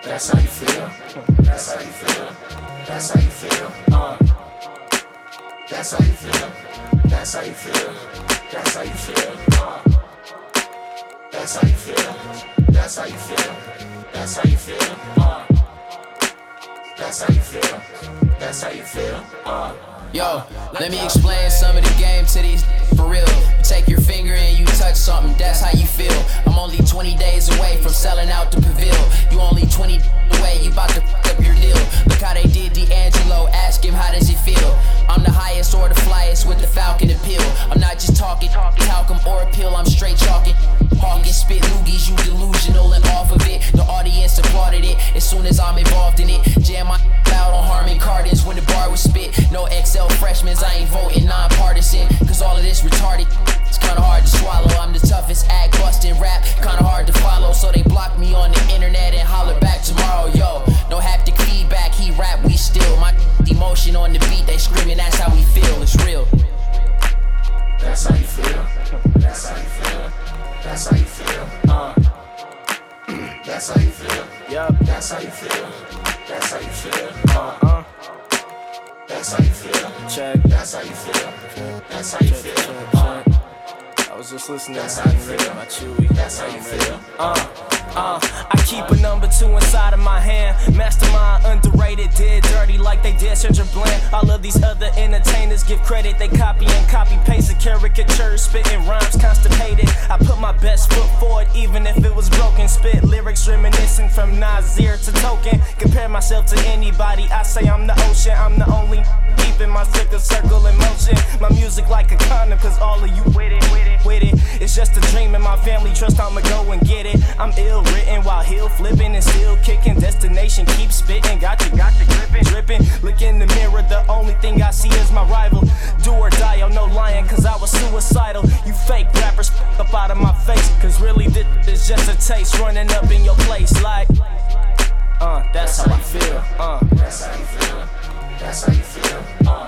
That's how you feel. That's how you feel. That's how you feel. That's how you feel. That's how you feel. That's how you feel. That's how you feel. That's how you feel. That's how you feel. That's how you feel. That's how you feel. Yo, let me explain some of the game to these for real. You take your finger and you touch something, that's how you feel. I'm only 20 days away from selling out the Pavilion. You only 20 away, you bout to f up your deal. Look how they did D'Angelo, ask him how does he feel. I'm the highest or the flyest with the Falcon appeal. I'm not just talking talcum or a pill, I'm straight chalking. Hawking, spit loogies, you delusional and off of it. The audience applauded it as soon as I'm involved in it. Jam my out on Harman Kardon's when the bar was spit. No XL freshmen, I ain't voting nonpartisan. Cause all of this retarded, it's kinda hard to swallow. I'm the toughest act bustin' rap, kinda hard to follow. So they block me on the internet and holler back tomorrow. Yo, no haptic feedback, he rap, we still. My emotion on the beat, they screaming, that's how we feel, it's real. That's how you feel. That's how you feel. That's how you feel. That's how you feel. Yup. That's how you feel. That's how you feel. That's how you feel. Check. That's how you feel. That's how you feel. I was just listening That's to how you Hot and feel. by Chewy. That's how you feel. I keep a number 2 inside of my hand. Mastermind, underrated, did dirty like they did Sandra Bland. All of these other entertainers give credit, they copy and copy paste the caricatures, spitting rhymes constipated. I put my best foot forward, even if it was broken. Spit lyrics reminiscent from Nasir to Token. Compare myself to anybody, I say I'm the ocean. I'm the only keeping my circle in motion. My music like a condom, cause all of you with it. It's just a dream and my family trust I'ma go and get it. I'm ill written while heel flipping and still kicking. Destination keep spitting, got you dripping. Look in the mirror, the only thing I see is my rival. Do or die, oh no lying, cause I was suicidal. You fake rappers up out of my face, cause really this is just a taste running up in your place like that's how I feel. That's how you feel. That's how you feel.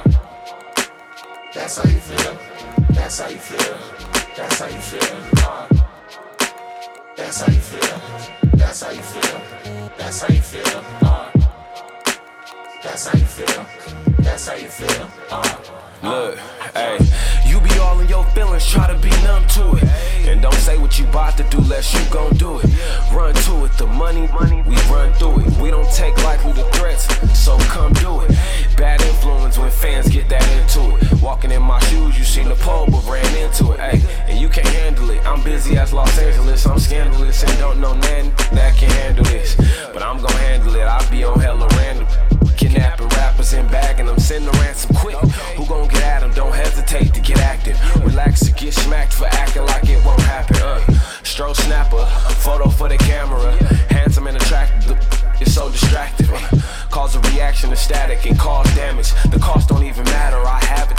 That's how you feel. That's how you feel. That's how you feel. That's how you feel. That's how you feel. That's how you feel. That's how you feel. That's how you feel. Look, hey, you be all in your feelings, try to be numb to it. And don't say what you bout to do, less you gon' do it. Run to it, the money, we run through it. We don't take lightly the threats, so come do it. Bad influence when fans get that into it. Walking in my shoes, you seen the pole, but ran into it, ayy. And you can't handle it, I'm busy as Los Angeles, I'm scandalous. And don't know nothing that can handle this. But I'm gon' handle it, I be on hella random. Kidnapping rappers and bagging them, send the ransom quick. Who gon' get at them? Don't hesitate to get active. Relax to get smacked for acting like it won't happen. Stroke snapper, photo for the camera. Handsome and attractive, it's so distracting. Cause a reaction to static and cause damage. The cost don't even matter, I have it